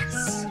Yes.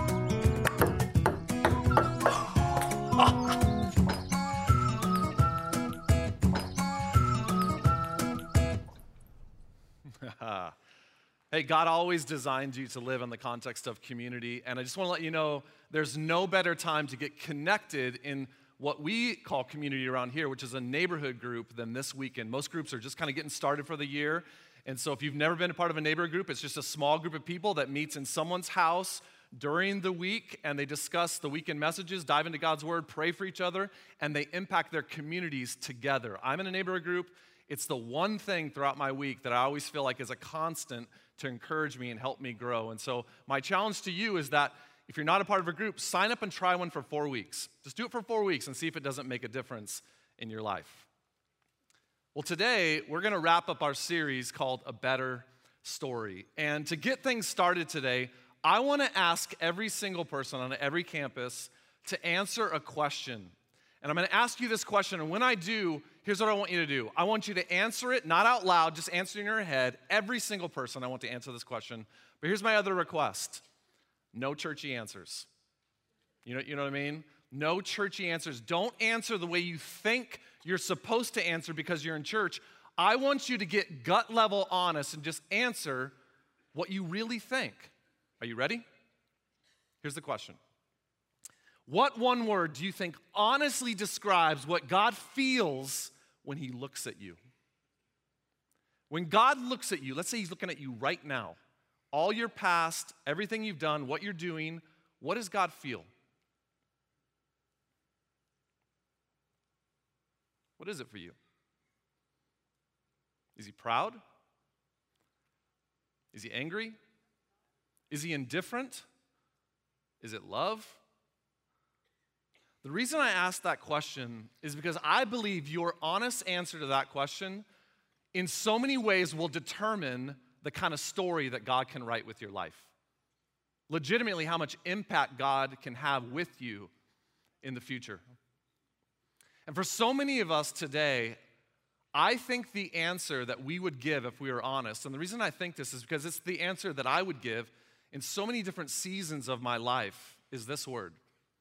Hey, God always designed you to live in the context of community, and I just want to let you know there's no better time to get connected in what we call community around here, which is a neighborhood group, than this weekend. Most groups are just kind of getting started for the year, and so if you've never been a part of a neighborhood group, it's just a small group of people that meets in someone's house during the week, and they discuss the weekend messages, dive into God's Word, pray for each other, and they impact their communities together. I'm in a neighborhood group. It's the one thing throughout my week that I always feel like is a constant to encourage me and help me grow. And so my challenge to you is that if you're not a part of a group, sign up and try one for 4 weeks. Just do it for 4 weeks and see if it doesn't make a difference in your life. Well, today we're going to wrap up our series called A Better Story. And to get things started today, I want to ask every single person on every campus to answer a question. And I'm going to ask you this question, and when I do, here's what I want you to do. I want you to answer it, not out loud, just answer in your head. Every single person, I want to answer this question. But here's my other request. No churchy answers. You know what I mean? No churchy answers. Don't answer the way you think you're supposed to answer because you're in church. I want you to get gut level honest and just answer what you really think. Are you ready? Here's the question. What one word do you think honestly describes what God feels when he looks at you? When God looks at you, let's say he's looking at you right now, all your past, everything you've done, what you're doing, what does God feel? What is it for you? Is he proud? Is he angry? Is he indifferent? Is it love? The reason I ask that question is because I believe your honest answer to that question in so many ways will determine the kind of story that God can write with your life. Legitimately, how much impact God can have with you in the future. And for so many of us today, I think the answer that we would give if we were honest, and the reason I think this is because it's the answer that I would give in so many different seasons of my life, is this word.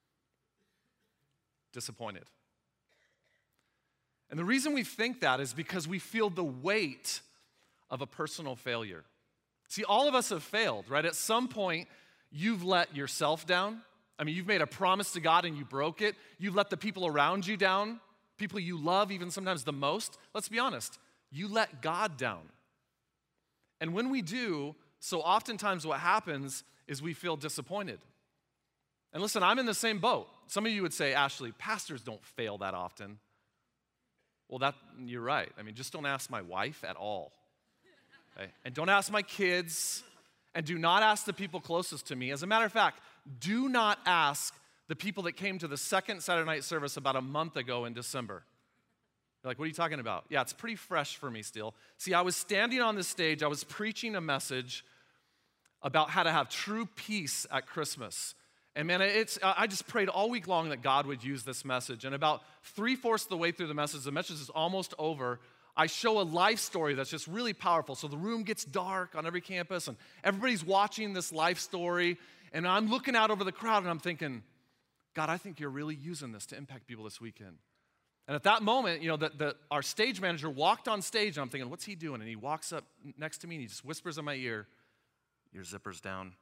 Disappointed. And the reason we think that is because we feel the weight of a personal failure. See, all of us have failed, right? At some point, you've let yourself down. I mean, you've made a promise to God and you broke it. You've let the people around you down, people you love even sometimes the most. Let's be honest, you let God down. And when we do, so oftentimes what happens is we feel disappointed. And listen, I'm in the same boat. Some of you would say, Ashley, pastors don't fail that often. Well, you're right. I mean, just don't ask my wife at all. Okay? And don't ask my kids. And do not ask the people closest to me. As a matter of fact, do not ask the people that came to the second Saturday night service about a month ago in December. You're like, what are you talking about? Yeah, it's pretty fresh for me still. See, I was standing on this stage. I was preaching a message about how to have true peace at Christmas. And man, I just prayed all week long that God would use this message. And about 3/4 of the way through the message is almost over, I show a life story that's just really powerful. So the room gets dark on every campus, and everybody's watching this life story. And I'm looking out over the crowd, and I'm thinking, God, I think you're really using this to impact people this weekend. And at that moment, our stage manager walked on stage, and I'm thinking, what's he doing? And he walks up next to me, and he just whispers in my ear, your zipper's down.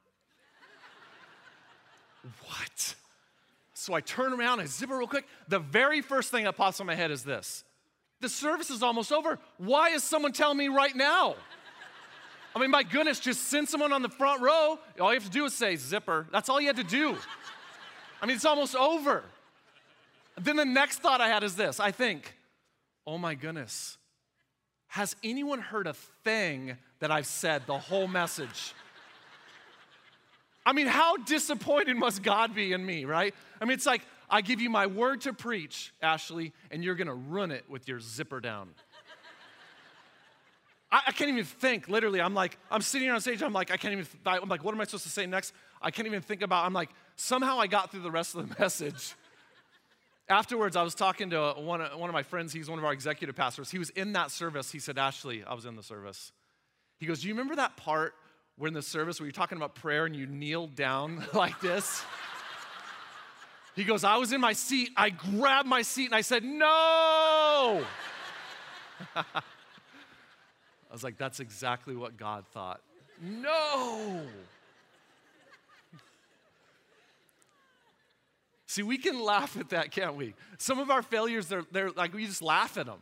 What? So I turn around and zip it real quick. The very first thing that pops in my head is this. The service is almost over. Why is someone telling me right now? I mean, my goodness, just send someone on the front row. All you have to do is say zipper. That's all you had to do. I mean, it's almost over. Then the next thought I had is this. I think, oh my goodness, has anyone heard a thing that I've said the whole message? I mean, how disappointed must God be in me, right? I mean, it's like, I give you my word to preach, Ashley, and you're going to run it with your zipper down. I can't even think, literally. I'm sitting on stage, I'm like, what am I supposed to say next? I can't even think about, I'm like, somehow I got through the rest of the message. Afterwards, I was talking to one of my friends. He's one of our executive pastors. He was in that service. He said, Ashley, I was in the service. He goes, do you remember that part we're in the service where you're talking about prayer and you kneel down like this. He goes, I was in my seat. I grabbed my seat and I said, no. I was like, that's exactly what God thought. No. See, we can laugh at that, can't we? Some of our failures, they're like, we just laugh at them.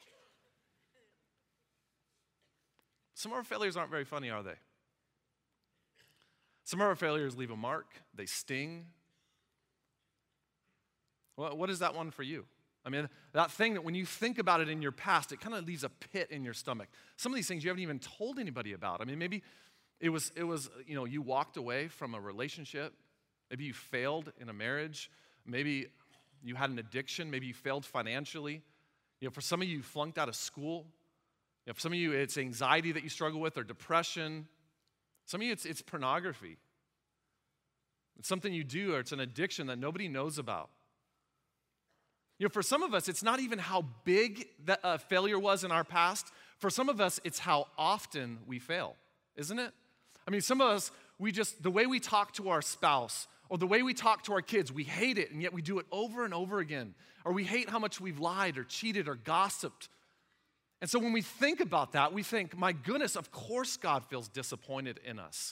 Some of our failures aren't very funny, are they? Some of our failures leave a mark. They sting. What is that one for you? I mean, that thing that when you think about it in your past, it kind of leaves a pit in your stomach. Some of these things you haven't even told anybody about. I mean, maybe it was you walked away from a relationship. Maybe you failed in a marriage. Maybe you had an addiction. Maybe you failed financially. For some of you, you flunked out of school. For some of you, it's anxiety that you struggle with or depression. Some of you, it's pornography. It's something you do or it's an addiction that nobody knows about. For some of us, it's not even how big that failure was in our past. For some of us, it's how often we fail, isn't it? I mean, some of us, the way we talk to our spouse or the way we talk to our kids, we hate it, and yet we do it over and over again. Or we hate how much we've lied or cheated or gossiped. And so when we think about that, we think, my goodness, of course God feels disappointed in us.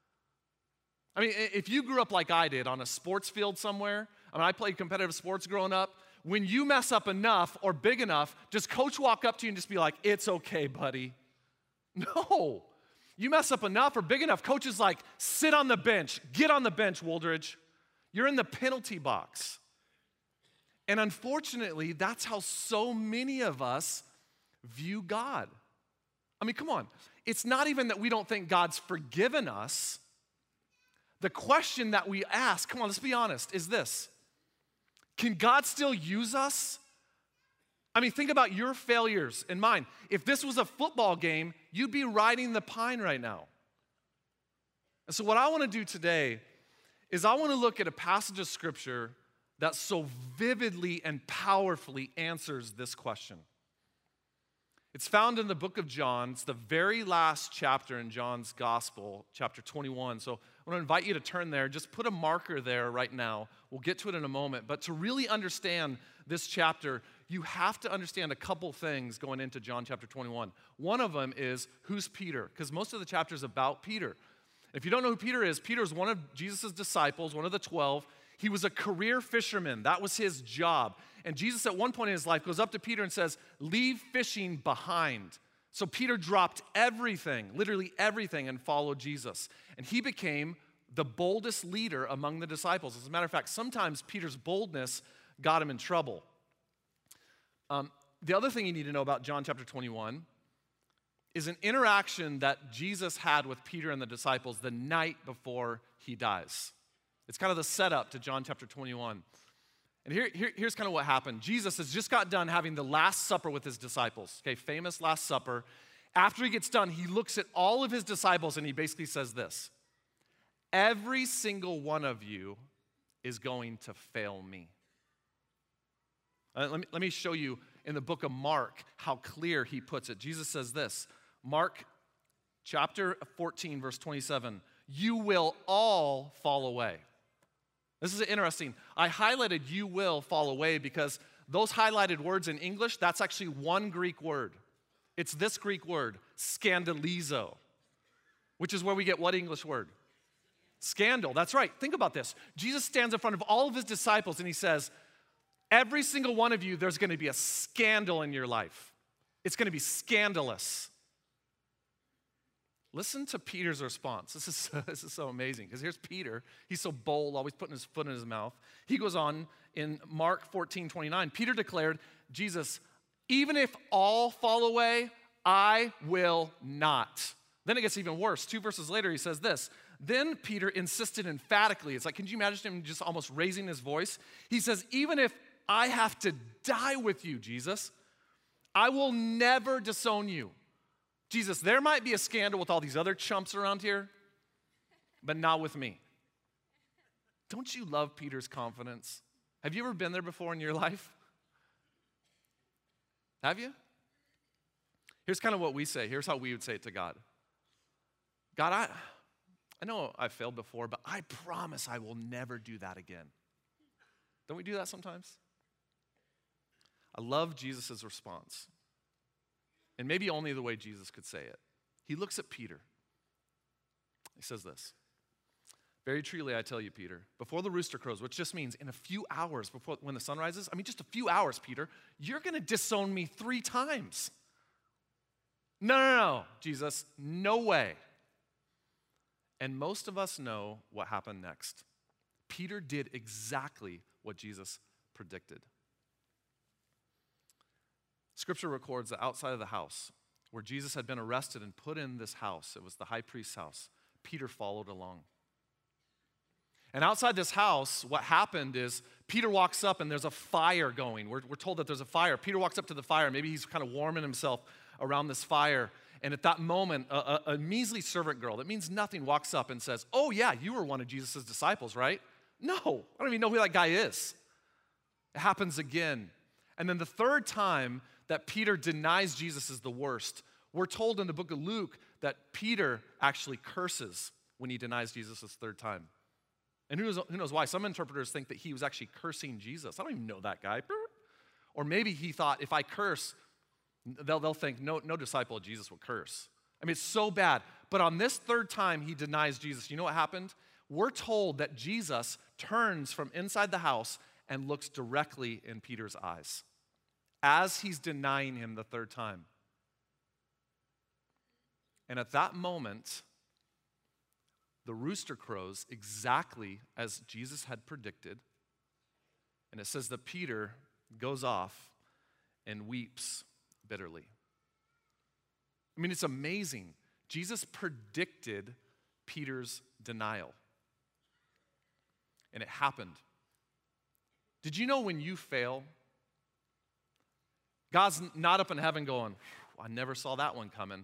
I mean, if you grew up like I did on a sports field somewhere, I played competitive sports growing up, when you mess up enough or big enough, does coach walk up to you and just be like, it's okay, buddy? No. You mess up enough or big enough, coach is like, sit on the bench. Get on the bench, Woldridge. You're in the penalty box. And unfortunately, that's how so many of us view God. I mean, come on. It's not even that we don't think God's forgiven us. The question that we ask, come on, let's be honest, is this. Can God still use us? I mean, think about your failures and mine. If this was a football game, you'd be riding the pine right now. And so what I want to do today is I want to look at a passage of Scripture that so vividly and powerfully answers this question. It's found in the book of John. It's the very last chapter in John's Gospel, chapter 21. So I want to invite you to turn there. Just put a marker there right now. We'll get to it in a moment. But to really understand this chapter, you have to understand a couple things going into John chapter 21. One of them is, who's Peter? Because most of the chapter is about Peter. If you don't know who Peter is one of Jesus' disciples, one of the 12. He was a career fisherman. That was his job. And Jesus at one point in his life goes up to Peter and says, leave fishing behind. So Peter dropped everything, literally everything, and followed Jesus. And he became the boldest leader among the disciples. As a matter of fact, sometimes Peter's boldness got him in trouble. The other thing you need to know about John chapter 21 is an interaction that Jesus had with Peter and the disciples the night before he dies. It's kind of the setup to John chapter 21. And here's kind of what happened. Jesus has just got done having the Last Supper with his disciples. Okay, famous Last Supper. After he gets done, he looks at all of his disciples and he basically says this. Every single one of you is going to fail me. Let me show you in the book of Mark how clear he puts it. Jesus says this. Mark chapter 14, verse 27. You will all fall away. This is interesting. I highlighted you will fall away because those highlighted words in English, that's actually one Greek word. It's this Greek word, scandalizo, which is where we get what English word? Scandal. That's right. Think about this. Jesus stands in front of all of his disciples and he says, every single one of you, there's going to be a scandal in your life. It's going to be scandalous. Listen to Peter's response. This is so amazing because here's Peter. He's so bold, always putting his foot in his mouth. He goes on in Mark 14:29. Peter declared, Jesus, even if all fall away, I will not. Then it gets even worse. 2 verses later, he says this. Then Peter insisted emphatically. It's like, can you imagine him just almost raising his voice? He says, even if I have to die with you, Jesus, I will never disown you. Jesus, there might be a scandal with all these other chumps around here, but not with me. Don't you love Peter's confidence? Have you ever been there before in your life? Have you? Here's kind of what we say. Here's how we would say it to God. God, I know I've failed before, but I promise I will never do that again. Don't we do that sometimes? I love Jesus' response. And maybe only the way Jesus could say it. He looks at Peter. He says this, "Very truly I tell you, Peter, before the rooster crows," which just means in a few hours before when the sun rises, just a few hours, Peter, "you're going to disown me 3 times. No, Jesus, no way." And most of us know what happened next. Peter did exactly what Jesus predicted. Scripture records that outside of the house, where Jesus had been arrested and put in this house, it was the high priest's house, Peter followed along. And outside this house, what happened is Peter walks up and there's a fire going. We're told that there's a fire. Peter walks up to the fire. Maybe he's kind of warming himself around this fire. And at that moment, a measly servant girl that means nothing walks up and says, "Oh yeah, you were one of Jesus' disciples, right?" No, I don't even know who that guy is. It happens again. And then the third time that Peter denies Jesus is the worst. We're told in the book of Luke that Peter actually curses when he denies Jesus this third time. And who knows why? Some interpreters think that he was actually cursing Jesus. I don't even know that guy. Or maybe he thought, if I curse, they'll think no disciple of Jesus will curse. It's so bad. But on this third time he denies Jesus, you know what happened? We're told that Jesus turns from inside the house and looks directly in Peter's eyes as he's denying him the third time. And at that moment, the rooster crows exactly as Jesus had predicted. And it says that Peter goes off and weeps bitterly. It's amazing. Jesus predicted Peter's denial. And it happened. Did you know when you fail, God's not up in heaven going, "I never saw that one coming."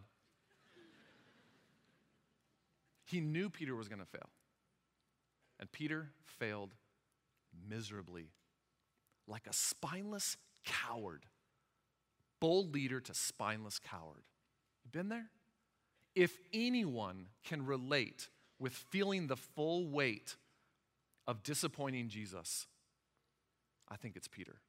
He knew Peter was going to fail. And Peter failed miserably, like a spineless coward. Bold leader to spineless coward. You been there? If anyone can relate with feeling the full weight of disappointing Jesus, I think it's Peter.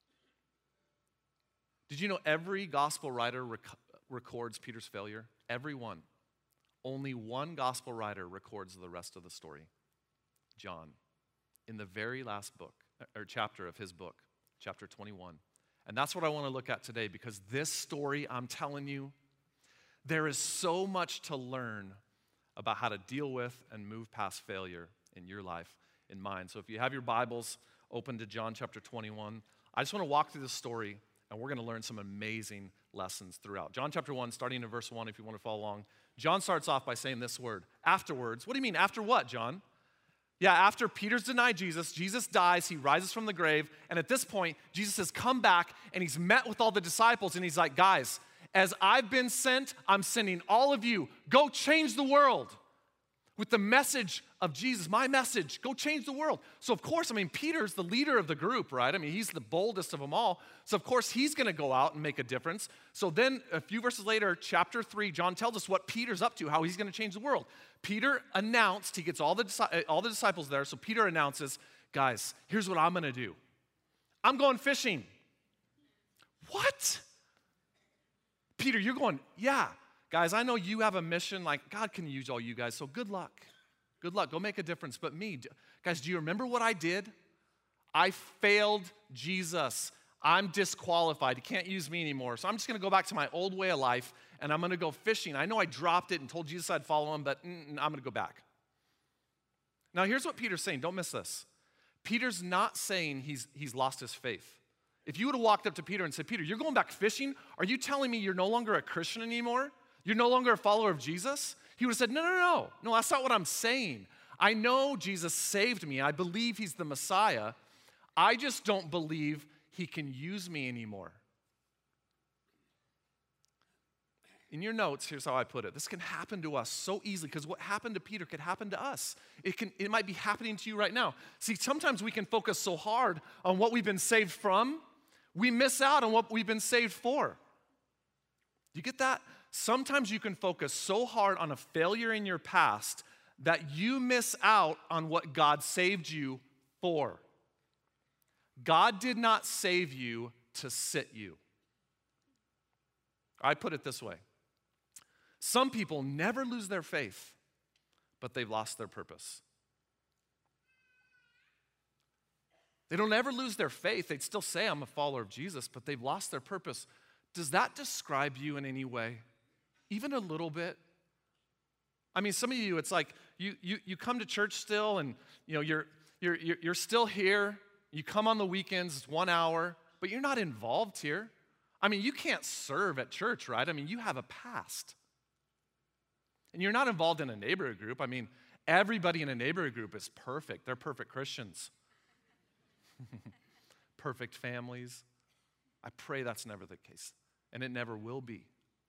Did you know every gospel writer records Peter's failure? Every one. Only one gospel writer records the rest of the story. John, in the very last book, or chapter of his book, chapter 21. And that's what I want to look at today, because this story, I'm telling you, there is so much to learn about how to deal with and move past failure in your life, in mine. So if you have your Bibles open to John chapter 21, I just want to walk through this story, and we're going to learn some amazing lessons throughout. John chapter 1, starting in verse 1, if you want to follow along. John starts off by saying this word, afterwards. What do you mean, after what, John? Yeah, after Peter's denied Jesus, Jesus dies, he rises from the grave, and at this point, Jesus has come back, and he's met with all the disciples, and he's like, "Guys, as I've been sent, I'm sending all of you. Go change the world with the message of Jesus, my message. Go change the world." So of course, Peter's the leader of the group, right? He's the boldest of them all. So of course, he's going to go out and make a difference. So then a few verses later, chapter 3, John tells us what Peter's up to, how he's going to change the world. Peter announced, he gets all the disciples there, so Peter announces, "Guys, here's what I'm going to do. I'm going fishing." What? Peter, you're going, "Yeah. Guys, I know you have a mission, like God can use all you guys, so good luck. Good luck, go make a difference. But me, guys, do you remember what I did? I failed Jesus. I'm disqualified. He can't use me anymore. So I'm just going to go back to my old way of life, and I'm going to go fishing. I know I dropped it and told Jesus I'd follow him, but I'm going to go back." Now, here's what Peter's saying. Don't miss this. Peter's not saying he's lost his faith. If you would have walked up to Peter and said, "Peter, you're going back fishing? Are you telling me you're no longer a Christian anymore? You're no longer a follower of Jesus?" He would have said, No, that's not what I'm saying. I know Jesus saved me. I believe he's the Messiah. I just don't believe he can use me anymore. In your notes, here's how I put it. This can happen to us so easily, because what happened to Peter could happen to us. It might be happening to you right now. See, sometimes we can focus so hard on what we've been saved from, we miss out on what we've been saved for. Do you get that? Sometimes you can focus so hard on a failure in your past that you miss out on what God saved you for. God did not save you to sit you. I put it this way. Some people never lose their faith, but they've lost their purpose. They don't ever lose their faith. They'd still say, I'm a follower of Jesus, but they've lost their purpose. Does that describe you in any way? Even a little bit? I mean, some of you, it's like you come to church still, and you're still here. You come on the weekends, it's 1 hour, but you're not involved here. I mean, you can't serve at church, right? I mean, you have a past. And you're not involved in a neighborhood group. I mean, everybody in a neighborhood group is perfect. They're perfect Christians. Perfect families. I pray that's never the case, and it never will be.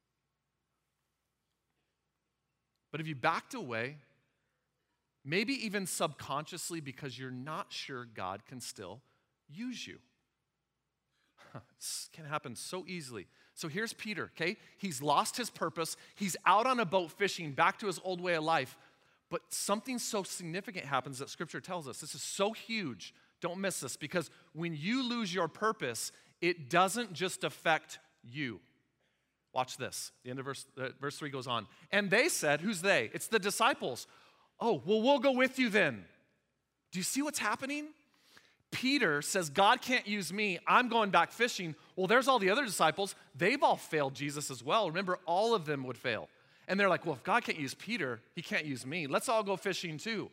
But if you backed away, maybe even subconsciously because you're not sure God can still use you. This can happen so easily. So here's Peter, okay? He's lost his purpose. He's out on a boat fishing, back to his old way of life. But something so significant happens that Scripture tells us. This is so huge. Don't miss this, because when you lose your purpose, it doesn't just affect you. Watch this. The end of verse 3 goes on. And they said, who's they? It's the disciples. Oh, well, we'll go with you then. Do you see what's happening? Peter says, God can't use me. I'm going back fishing. Well, there's all the other disciples. They've all failed Jesus as well. Remember, all of them would fail. And they're like, well, if God can't use Peter, he can't use me. Let's all go fishing too.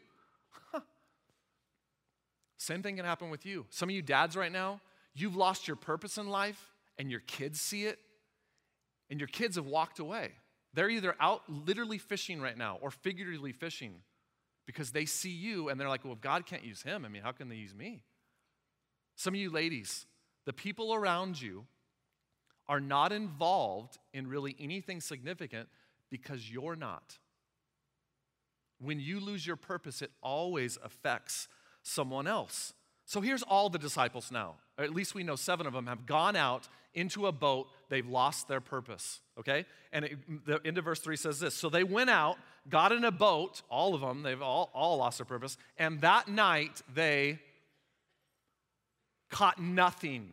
Same thing can happen with you. Some of you dads right now, you've lost your purpose in life, and your kids see it, and your kids have walked away. They're either out literally fishing right now or figuratively fishing because they see you, and they're like, well, if God can't use him, I mean, how can they use me? Some of you ladies, the people around you are not involved in really anything significant because you're not. When you lose your purpose, it always affects someone else. So here's all the disciples now. Or at least we know 7 of them have gone out into a boat. They've lost their purpose, okay? And the end of verse 3 says this. So they went out, got in a boat, all of them, they've all lost their purpose, and that night they caught nothing.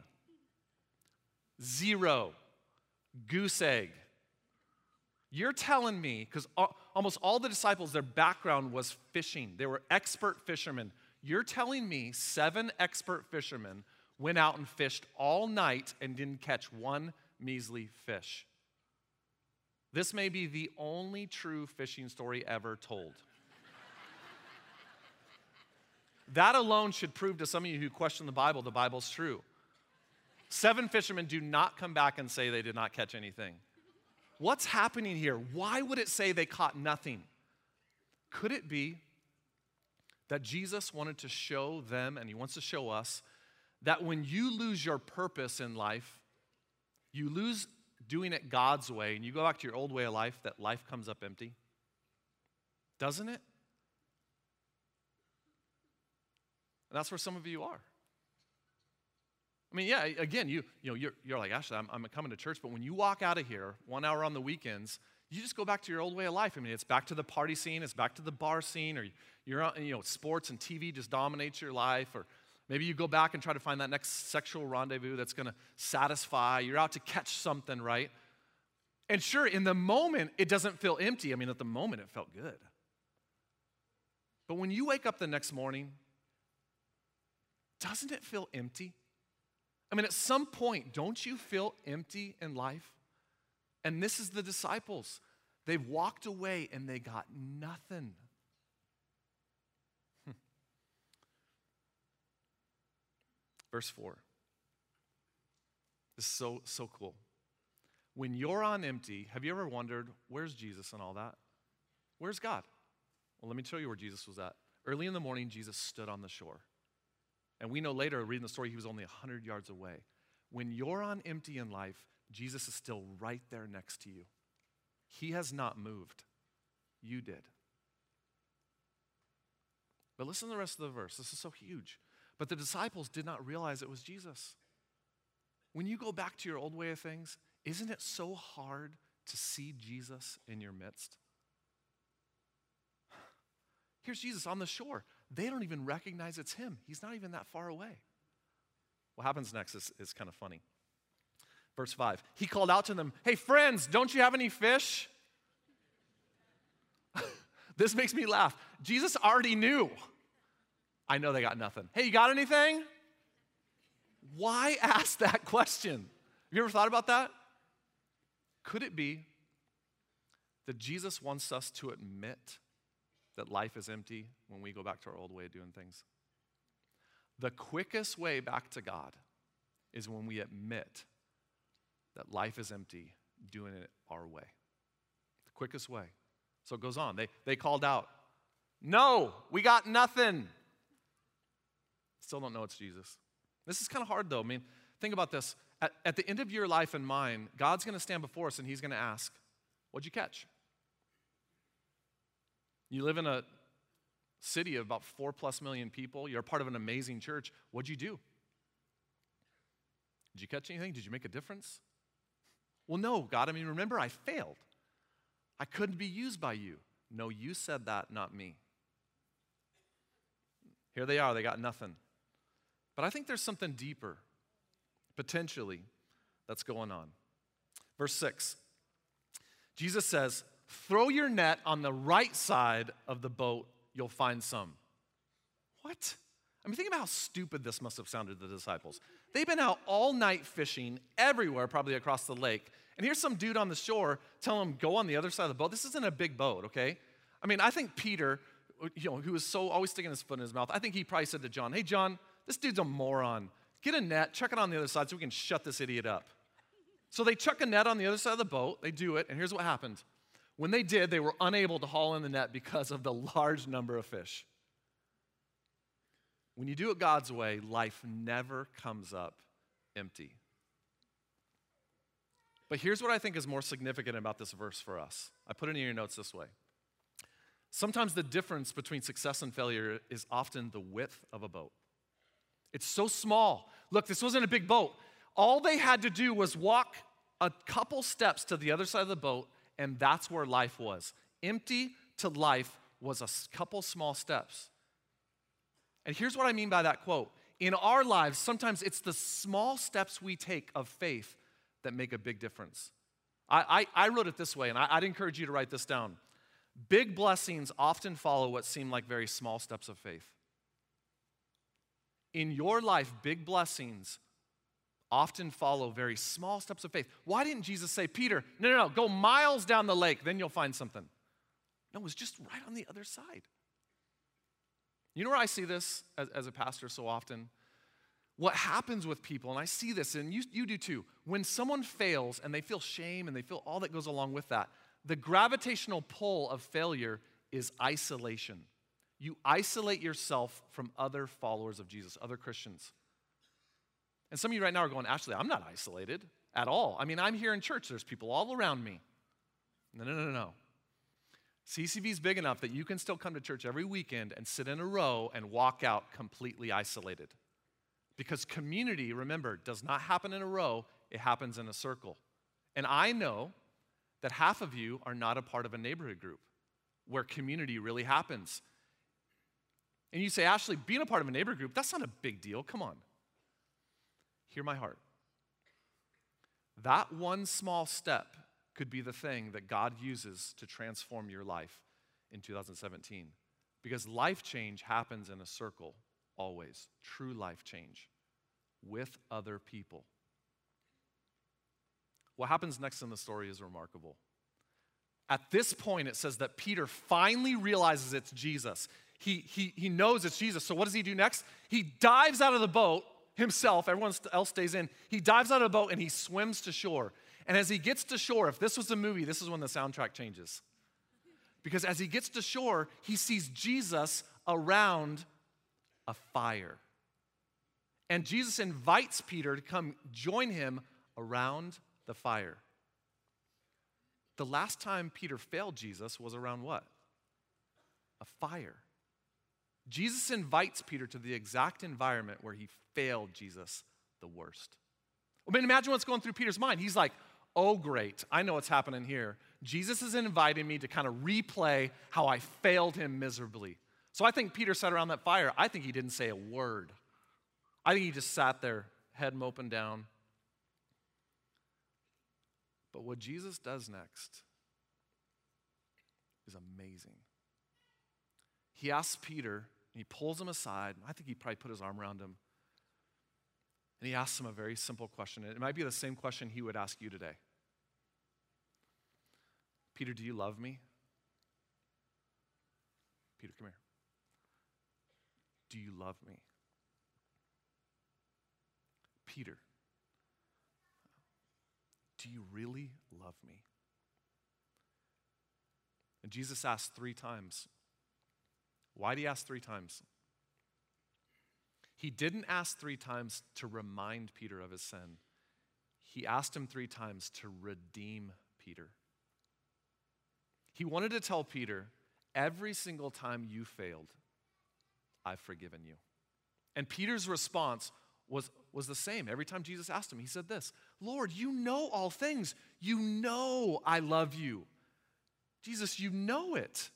0. Goose egg. You're telling me, because almost all the disciples, their background was fishing. They were expert fishermen. You're telling me 7 expert fishermen went out and fished all night and didn't catch one measly fish. This may be the only true fishing story ever told. That alone should prove to some of you who question the Bible's true. 7 fishermen do not come back and say they did not catch anything. What's happening here? Why would it say they caught nothing? Could it be that Jesus wanted to show them, and he wants to show us, that when you lose your purpose in life, you lose doing it God's way, and you go back to your old way of life, that life comes up empty? Doesn't it? And that's where some of you are. I mean, yeah, again, you're like, Ashley, I'm coming to church, but when you walk out of here 1 hour on the weekends, you just go back to your old way of life. I mean, it's back to the party scene, it's back to the bar scene, or you're on, sports and TV just dominates your life, or maybe you go back and try to find that next sexual rendezvous that's going to satisfy. You're out to catch something, right? And sure, in the moment, it doesn't feel empty. I mean, at the moment, it felt good. But when you wake up the next morning, doesn't it feel empty? I mean, at some point, don't you feel empty in life? And this is the disciples. They've walked away and they got nothing. Verse 4. This is so cool. When you're on empty, have you ever wondered, where's Jesus and all that? Where's God? Well, let me tell you where Jesus was at. Early in the morning, Jesus stood on the shore. And we know later, reading the story, he was only 100 yards away. When you're on empty in life, Jesus is still right there next to you. He has not moved. You did. But listen to the rest of the verse. This is so huge. But the disciples did not realize it was Jesus. When you go back to your old way of things, isn't it so hard to see Jesus in your midst? Here's Jesus on the shore. They don't even recognize it's him. He's not even that far away. What happens next is kind of funny. Verse 5, he called out to them, hey friends, don't you have any fish? This makes me laugh. Jesus already knew. I know they got nothing. Hey, you got anything? Why ask that question? Have you ever thought about that? Could it be that Jesus wants us to admit that life is empty when we go back to our old way of doing things? The quickest way back to God is when we admit that life is empty, doing it our way. The quickest way. So it goes on. They called out, no, we got nothing. Still don't know it's Jesus. This is kind of hard though. I mean, think about this. At the end of your life and mine, God's going to stand before us and he's going to ask, what'd you catch? You live in a city of about 4+ million people. You're a part of an amazing church. What'd you do? Did you catch anything? Did you make a difference? Well, no, God. I mean, remember, I failed. I couldn't be used by you. No, you said that, not me. Here they are. They got nothing. But I think there's something deeper, potentially, that's going on. Verse 6. Jesus says, throw your net on the right side of the boat, you'll find some. What? I mean, think about how stupid this must have sounded to the disciples. They've been out all night fishing everywhere, probably across the lake. And here's some dude on the shore telling them, go on the other side of the boat. This isn't a big boat, okay? I mean, I think Peter, who was so always sticking his foot in his mouth, I think he probably said to John, hey, John, this dude's a moron. Get a net, chuck it on the other side so we can shut this idiot up. So they chuck a net on the other side of the boat. They do it, and here's what happened. When they did, they were unable to haul in the net because of the large number of fish. When you do it God's way, life never comes up empty. But here's what I think is more significant about this verse for us. I put it in your notes this way. Sometimes the difference between success and failure is often the width of a boat. It's so small. Look, this wasn't a big boat. All they had to do was walk a couple steps to the other side of the boat, and that's where life was. Empty to life was a couple small steps. And here's what I mean by that quote. In our lives, sometimes it's the small steps we take of faith that make a big difference. I wrote it this way, and I'd encourage you to write this down. Big blessings often follow what seem like very small steps of faith. In your life, big blessings often follow very small steps of faith. Why didn't Jesus say, Peter, no, go miles down the lake, then you'll find something? No, it was just right on the other side. You know where I see this as a pastor so often? What happens with people, and I see this, and you do too, when someone fails and they feel shame and they feel all that goes along with that, the gravitational pull of failure is isolation. You isolate yourself from other followers of Jesus, other Christians. And some of you right now are going, Ashley, I'm not isolated at all. I mean, I'm here in church. There's people all around me. No. CCV is big enough that you can still come to church every weekend and sit in a row and walk out completely isolated. Because community, remember, does not happen in a row. It happens in a circle. And I know that half of you are not a part of a neighborhood group where community really happens. And you say, Ashley, being a part of a neighborhood group, that's not a big deal. Come on. Hear my heart. That one small step could be the thing that God uses to transform your life in 2017. Because life change happens in a circle, always. True life change with other people. What happens next in the story is remarkable. At this point, it says that Peter finally realizes it's Jesus. He knows it's Jesus. So what does he do next? He dives out of the boat himself. Everyone else stays in. He dives out of the boat and he swims to shore. And as he gets to shore, if this was a movie, this is when the soundtrack changes. Because as he gets to shore, he sees Jesus around a fire. And Jesus invites Peter to come join him around the fire. The last time Peter failed Jesus was around what? A fire. Jesus invites Peter to the exact environment where he failed Jesus the worst. I mean, imagine what's going through Peter's mind. He's like, oh, great, I know what's happening here. Jesus is inviting me to kind of replay how I failed him miserably. So I think Peter sat around that fire. I think he didn't say a word. I think he just sat there, head moping down. But what Jesus does next is amazing. He asks Peter, and he pulls him aside. I think he probably put his arm around him. And he asks him a very simple question. It might be the same question he would ask you today. Peter, do you love me? Peter, come here. Do you love me? Peter, do you really love me? And Jesus asked 3 times. Why did he ask 3 times? He didn't ask 3 times to remind Peter of his sin. He asked him 3 times to redeem Peter. He wanted to tell Peter, every single time you failed, I've forgiven you. And Peter's response was the same. Every time Jesus asked him, he said this, Lord, you know all things. You know I love you. Jesus, you know it.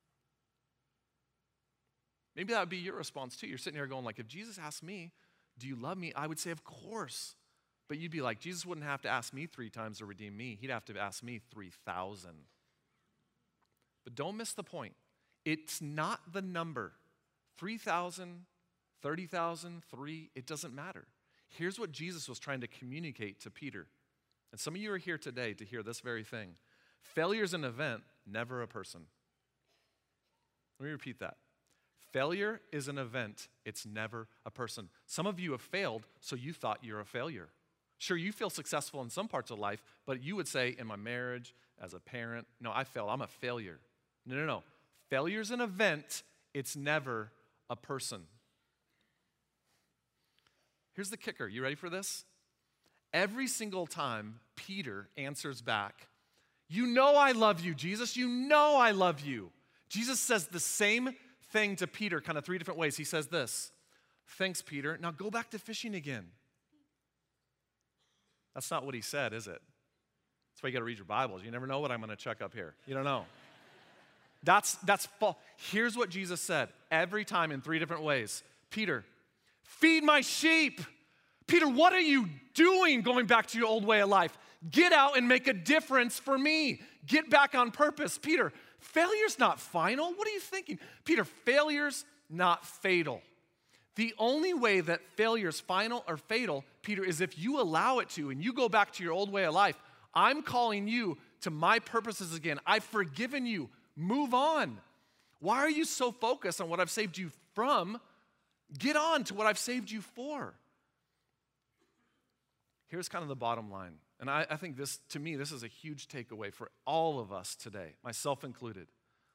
Maybe that would be your response too. You're sitting here going like, if Jesus asked me, do you love me? I would say, of course. But you'd be like, Jesus wouldn't have to ask me 3 times to redeem me. He'd have to ask me 3,000. But don't miss the point. It's not the number. 3,000, 30,000, 3, it doesn't matter. Here's what Jesus was trying to communicate to Peter. And some of you are here today to hear this very thing. Failure is an event, never a person. Let me repeat that. Failure is an event, it's never a person. Some of you have failed, so you thought you're a failure. Sure, you feel successful in some parts of life, but you would say, in my marriage, as a parent, no, I failed, I'm a failure. No. Failure's an event, it's never a person. Here's the kicker. You ready for this? Every single time Peter answers back, you know I love you, Jesus. You know I love you. Jesus says the same thing to Peter, kind of 3 different ways. He says this, thanks, Peter. Now go back to fishing again. That's not what he said, is it? That's why you got to read your Bibles. You never know what I'm going to check up here. You don't know. That's false. Here's what Jesus said every time in 3 different ways. Peter, feed my sheep. Peter, what are you doing going back to your old way of life? Get out and make a difference for me. Get back on purpose. Peter, failure's not final. What are you thinking? Peter, failure's not fatal. The only way that failure's final or fatal, Peter, is if you allow it to and you go back to your old way of life. I'm calling you to my purposes again. I've forgiven you. Move on. Why are you so focused on what I've saved you from? Get on to what I've saved you for. Here's kind of the bottom line. And I think this, to me, this is a huge takeaway for all of us today, myself included.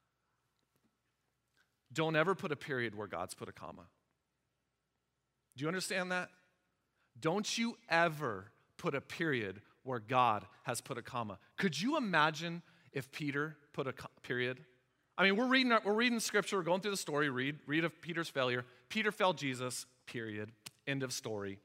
Don't ever put a period where God's put a comma. Do you understand that? Don't you ever put a period where God has put a comma. Could you imagine if Peter put a period? I mean, we're reading scripture, we're going through the story, read of Peter's failure. Peter failed Jesus, period. End of story.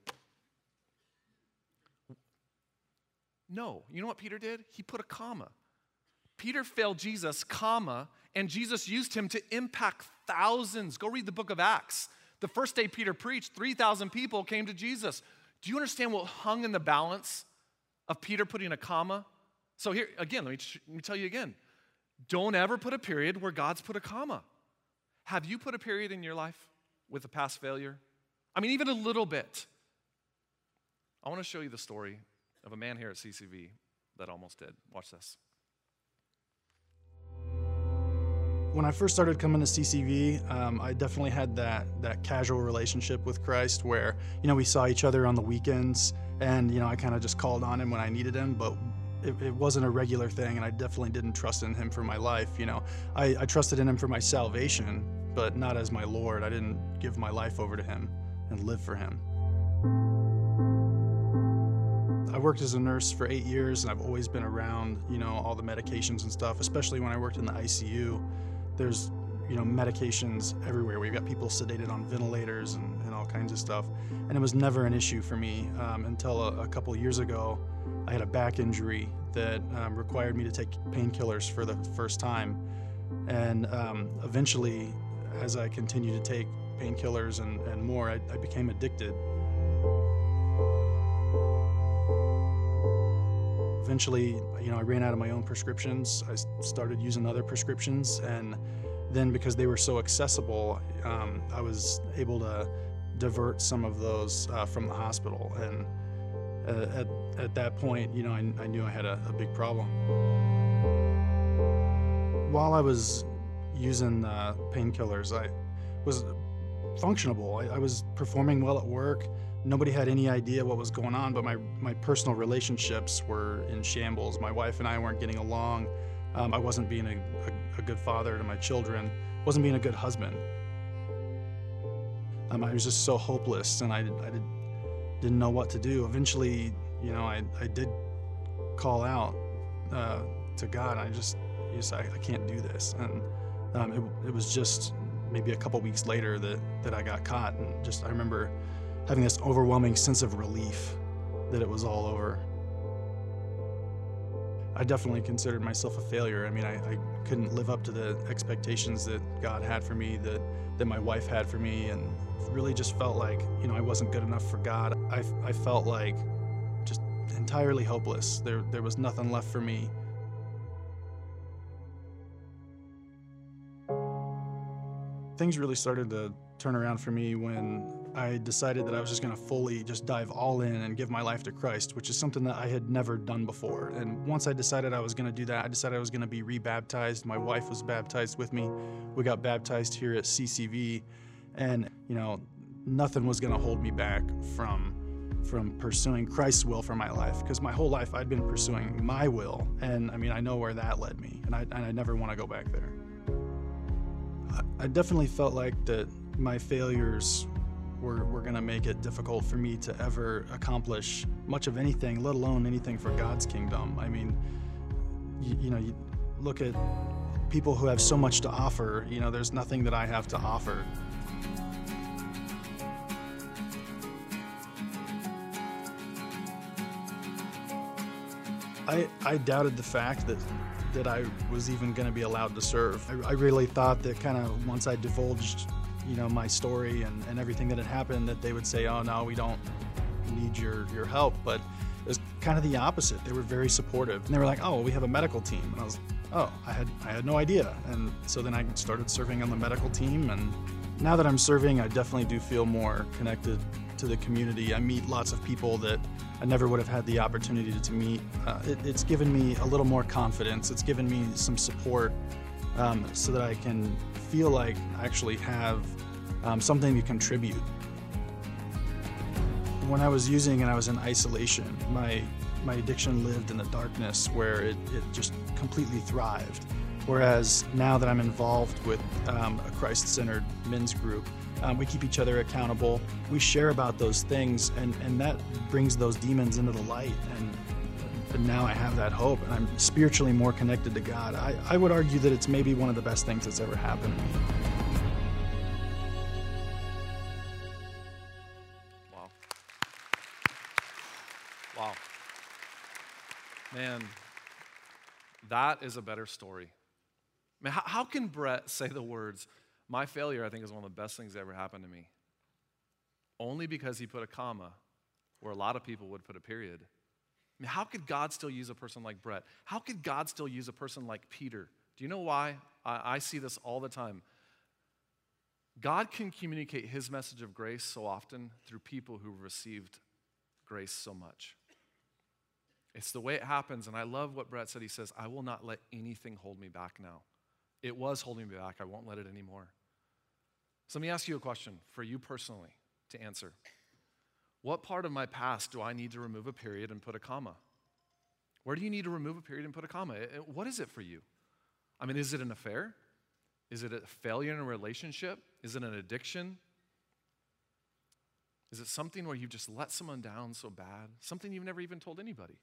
No, you know what Peter did? He put a comma. Peter failed Jesus, comma, and Jesus used him to impact thousands. Go read the book of Acts. The first day Peter preached, 3,000 people came to Jesus. Do you understand what hung in the balance of Peter putting a comma? So here, again, let me tell you again. Don't ever put a period where God's put a comma. Have you put a period in your life with a past failure? I mean, even a little bit. I want to show you the story of a man here at CCV that almost did. Watch this. When I first started coming to CCV, I definitely had that casual relationship with Christ where, we saw each other on the weekends and, I kind of just called on him when I needed him, but it wasn't a regular thing, and I definitely didn't trust in him for my life. I trusted in him for my salvation, but not as my Lord. I didn't give my life over to him and live for him. I worked as a nurse for 8 years, and I've always been around, all the medications and stuff, especially when I worked in the ICU. There's, medications everywhere. We've got people sedated on ventilators and all kinds of stuff. And it was never an issue for me until a couple years ago. I had a back injury that required me to take painkillers for the first time. And eventually, as I continued to take painkillers and more, I became addicted. Eventually, I ran out of my own prescriptions. I started using other prescriptions, and then because they were so accessible, I was able to divert some of those from the hospital. And at that point, I knew I had a big problem. While I was using painkillers, I was functionable. I was performing well at work. Nobody had any idea what was going on, but my personal relationships were in shambles. My wife and I weren't getting along. I wasn't being a good father to my children, wasn't being a good husband. I was just so hopeless, and I didn't know what to do. Eventually, I did call out to God. I can't do this. And it was just maybe a couple weeks later that I got caught, and I remember having this overwhelming sense of relief that it was all over. I definitely considered myself a failure. I couldn't live up to the expectations that God had for me, that my wife had for me, and really just felt like, I wasn't good enough for God. I felt like just entirely hopeless. There was nothing left for me. Things really started to turn around for me when I decided that I was just going to fully just dive all in and give my life to Christ, which is something that I had never done before. And once I decided I was going to do that, I decided I was going to be rebaptized. My wife was baptized with me. We got baptized here at CCV, and nothing was going to hold me back from pursuing Christ's will for my life, because my whole life I'd been pursuing my will, and I know where that led me, and I never want to go back there. I definitely felt like that my failures were going to make it difficult for me to ever accomplish much of anything, let alone anything for God's kingdom. You look at people who have so much to offer, there's nothing that I have to offer. I doubted the fact that I was even going to be allowed to serve. I really thought that kind of once I divulged, my story and everything that had happened, that they would say, oh no, we don't need your help. But it was kind of the opposite. They were very supportive. And they were like, oh, well, we have a medical team. And I was, oh, I had no idea. And so then I started serving on the medical team. And now that I'm serving, I definitely do feel more connected to the community. I meet lots of people that I never would have had the opportunity to meet. It's given me a little more confidence. It's given me some support so that I can feel like I actually have something to contribute. When I was using and I was in isolation, my addiction lived in the darkness where it just completely thrived. Whereas now that I'm involved with a Christ-centered men's group, we keep each other accountable. We share about those things, and that brings those demons into the light. And now I have that hope, and I'm spiritually more connected to God. I would argue that it's maybe one of the best things that's ever happened to me. Wow. Wow. Man, that is a better story. Man, how can Brett say the words, my failure, I think, is one of the best things that ever happened to me? Only because he put a comma where a lot of people would put a period. I mean, how could God still use a person like Brett? How could God still use a person like Peter? Do you know why? I see this all the time. God can communicate his message of grace so often through people who received grace so much. It's the way it happens, and I love what Brett said. He says, I will not let anything hold me back now. It was holding me back. I won't let it anymore. So let me ask you a question for you personally to answer. What part of my past do I need to remove a period and put a comma? Where do you need to remove a period and put a comma? What is it for you? I mean, is it an affair? Is it a failure in a relationship? Is it an addiction? Is it something where you've just let someone down so bad? Something you've never even told anybody?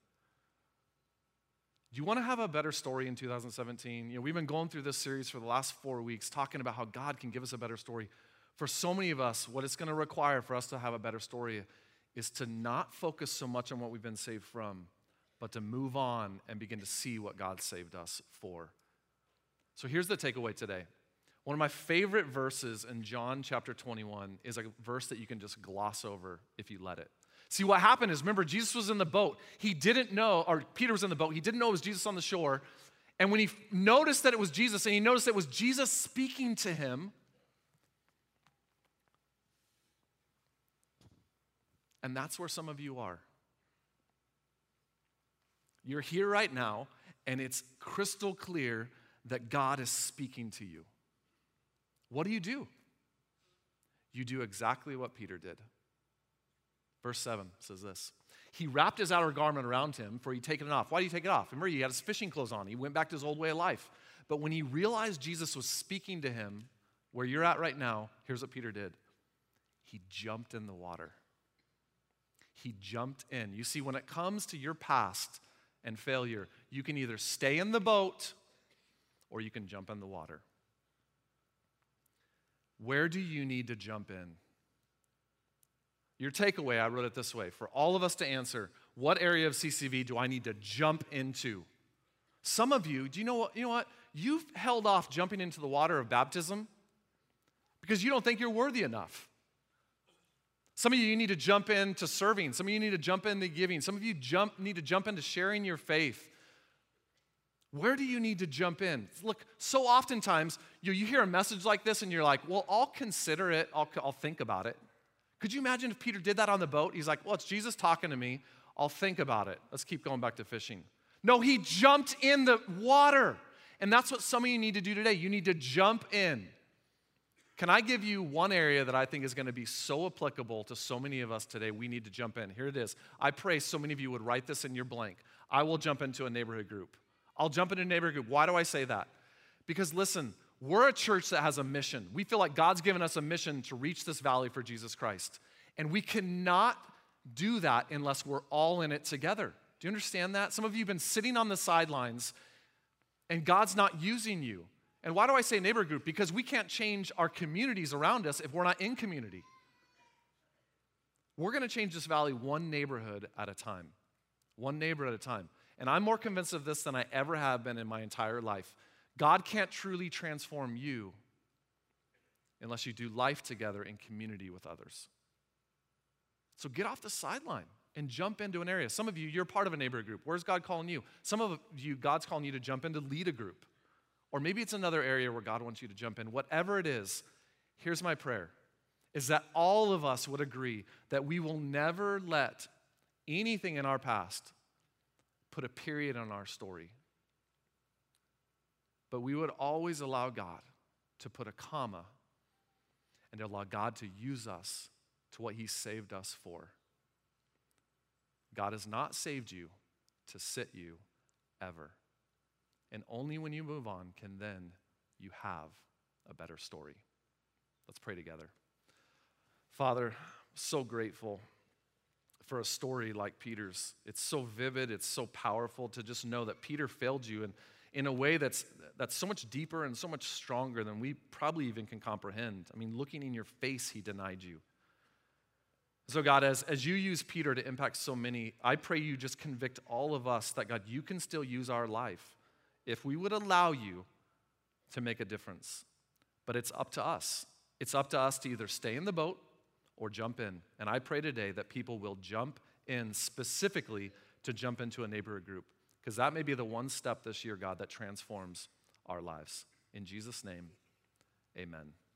Do you want to have a better story in 2017? We've been going through this series for the last 4 weeks, talking about how God can give us a better story. For so many of us, what it's going to require for us to have a better story is to not focus so much on what we've been saved from, but to move on and begin to see what God saved us for. So here's the takeaway today. One of my favorite verses in John chapter 21 is a verse that you can just gloss over if you let it. See, what happened is, remember, Jesus was in the boat. He didn't know, or Peter was in the boat. He didn't know it was Jesus on the shore. And when he noticed that it was Jesus, and he noticed it was Jesus speaking to him, and that's where some of you are. You're here right now, and it's crystal clear that God is speaking to you. What do? You do exactly what Peter did. Verse 7 says this. He wrapped his outer garment around him, for he'd taken it off. Why did he take it off? Remember, he had his fishing clothes on. He went back to his old way of life. But when he realized Jesus was speaking to him, where you're at right now, here's what Peter did. He jumped in the water. He jumped in. You see, when it comes to your past and failure, you can either stay in the boat or you can jump in the water. Where do you need to jump in? Your takeaway, I wrote it this way. For all of us to answer, what area of CCV do I need to jump into? Some of you, do you know what? You've held off jumping into the water of baptism because you don't think you're worthy enough. Some of you need to jump into serving. Some of you need to jump into giving. Some of you need to jump into sharing your faith. Where do you need to jump in? Look, so oftentimes you hear a message like this and you're like, well, I'll consider it. I'll think about it. Could you imagine if Peter did that on the boat? He's like, well, it's Jesus talking to me. I'll think about it. Let's keep going back to fishing. No, he jumped in the water. And that's what some of you need to do today. You need to jump in. Can I give you one area that I think is going to be so applicable to so many of us today? We need to jump in. Here it is. I pray so many of you would write this in your blank. I will jump into a neighborhood group. I'll jump into a neighborhood group. Why do I say that? Because listen, we're a church that has a mission. We feel like God's given us a mission to reach this valley for Jesus Christ. And we cannot do that unless we're all in it together. Do you understand that? Some of you have been sitting on the sidelines and God's not using you. And why do I say neighborhood group? Because we can't change our communities around us if we're not in community. We're going to change this valley one neighborhood at a time. One neighborhood at a time. And I'm more convinced of this than I ever have been in my entire life. God can't truly transform you unless you do life together in community with others. So get off the sideline and jump into an area. Some of you, you're part of a neighborhood group. Where's God calling you? Some of you, God's calling you to jump in to lead a group. Or maybe it's another area where God wants you to jump in. Whatever it is, here's my prayer, is that all of us would agree that we will never let anything in our past put a period on our story. But we would always allow God to put a comma and allow God to use us to what he saved us for. God has not saved you to sit you ever. And only when you move on can then you have a better story. Let's pray together. Father, so grateful for a story like Peter's. It's so vivid, it's so powerful to just know that Peter failed you in a way that's so much deeper and so much stronger than we probably even can comprehend. I mean, looking in your face, he denied you. So God, as you use Peter to impact so many, I pray you just convict all of us that, God, you can still use our life if we would allow you to make a difference. But it's up to us. It's up to us to either stay in the boat or jump in. And I pray today that people will jump in specifically to jump into a neighborhood group, because that may be the one step this year, God, that transforms our lives. In Jesus' name, amen.